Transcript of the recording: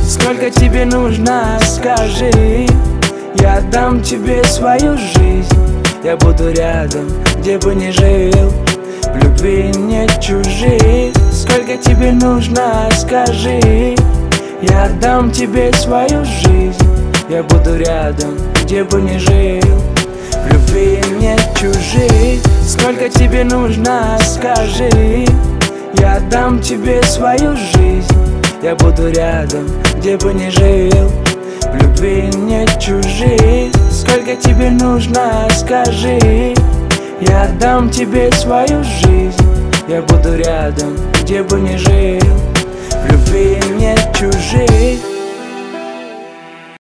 Сколько тебе нужно, скажи. Я дам тебе свою жизнь. Я буду рядом, где бы ни жил. В любви нет чужих. Сколько тебе нужно, скажи. Я дам тебе свою жизнь. Я буду рядом, где бы ни жил. В любви нет чужих. Сколько тебе нужно, скажи. Я дам тебе свою жизнь. Я буду рядом, где бы ни жил. В любви нет чужих. Сколько тебе нужно, скажи. Я дам тебе свою жизнь. Я буду рядом, где бы ни жил. В любви нет чужих.